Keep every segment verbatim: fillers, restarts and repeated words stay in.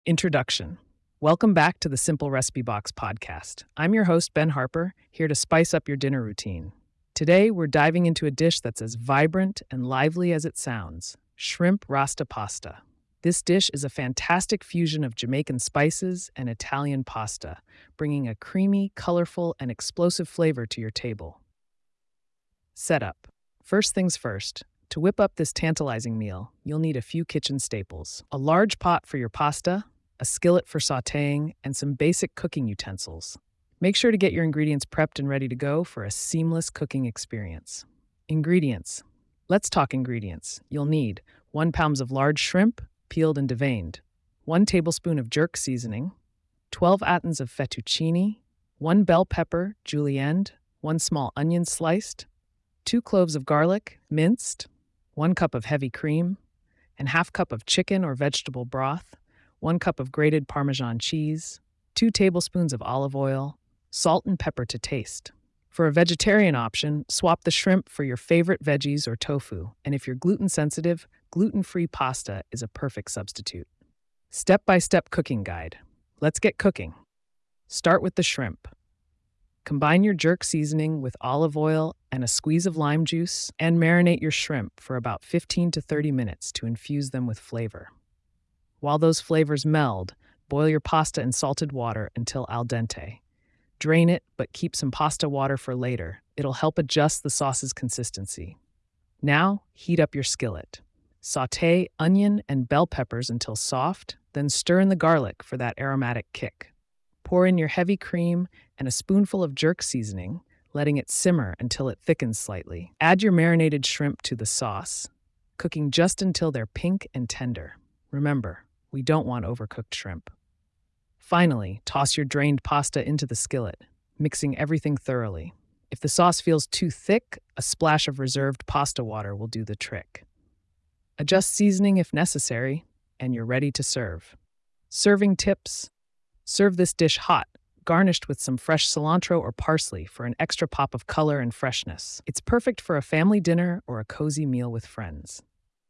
Introduction. Welcome back to the Simple Recipe Box podcast. I'm your host, Ben Harper, here to spice up your dinner routine. Today, we're diving into a dish that's as vibrant and lively as it sounds, shrimp rasta pasta. This dish is a fantastic fusion of Jamaican spices and Italian pasta, bringing a creamy, colorful, and explosive flavor to your table. Setup. First things first. To whip up this tantalizing meal, you'll need a few kitchen staples: a large pot for your pasta, a skillet for sautéing, and some basic cooking utensils. Make sure to get your ingredients prepped and ready to go for a seamless cooking experience. Ingredients. Let's talk ingredients. You'll need one pound of large shrimp, peeled and deveined, one tablespoon of jerk seasoning, twelve attons of fettuccine, one bell pepper, julienne, one small onion sliced, two cloves of garlic, minced, one cup of heavy cream, and half cup of chicken or vegetable broth, one cup of grated Parmesan cheese, two tablespoons of olive oil, salt and pepper to taste. For a vegetarian option, swap the shrimp for your favorite veggies or tofu, and if you're gluten sensitive, gluten-free pasta is a perfect substitute. Step-by-step cooking guide. Let's get cooking. Start with the shrimp. Combine your jerk seasoning with olive oil and a squeeze of lime juice, and marinate your shrimp for about fifteen to thirty minutes to infuse them with flavor. While those flavors meld, boil your pasta in salted water until al dente. Drain it, but keep some pasta water for later. It'll help adjust the sauce's consistency. Now, heat up your skillet. Sauté onion and bell peppers until soft, then stir in the garlic for that aromatic kick. Pour in your heavy cream and a spoonful of jerk seasoning, letting it simmer until it thickens slightly. Add your marinated shrimp to the sauce, cooking just until they're pink and tender. Remember, we don't want overcooked shrimp. Finally, toss your drained pasta into the skillet, mixing everything thoroughly. If the sauce feels too thick, a splash of reserved pasta water will do the trick. Adjust seasoning if necessary, and you're ready to serve. Serving tips. Serve this dish hot, garnished with some fresh cilantro or parsley for an extra pop of color and freshness. It's perfect for a family dinner or a cozy meal with friends.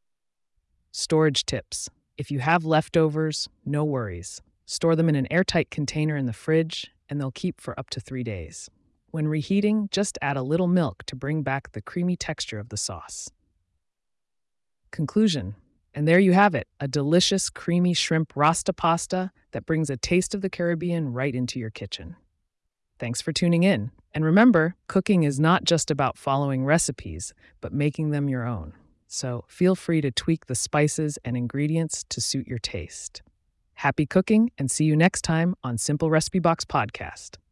Storage tips. If you have leftovers, no worries. Store them in an airtight container in the fridge, and they'll keep for up to three days. When reheating, just add a little milk to bring back the creamy texture of the sauce. Conclusion. And there you have it, a delicious, creamy shrimp rasta pasta that brings a taste of the Caribbean right into your kitchen. Thanks for tuning in. And remember, cooking is not just about following recipes, but making them your own. So feel free to tweak the spices and ingredients to suit your taste. Happy cooking, and see you next time on Simple Recipe Box Podcast.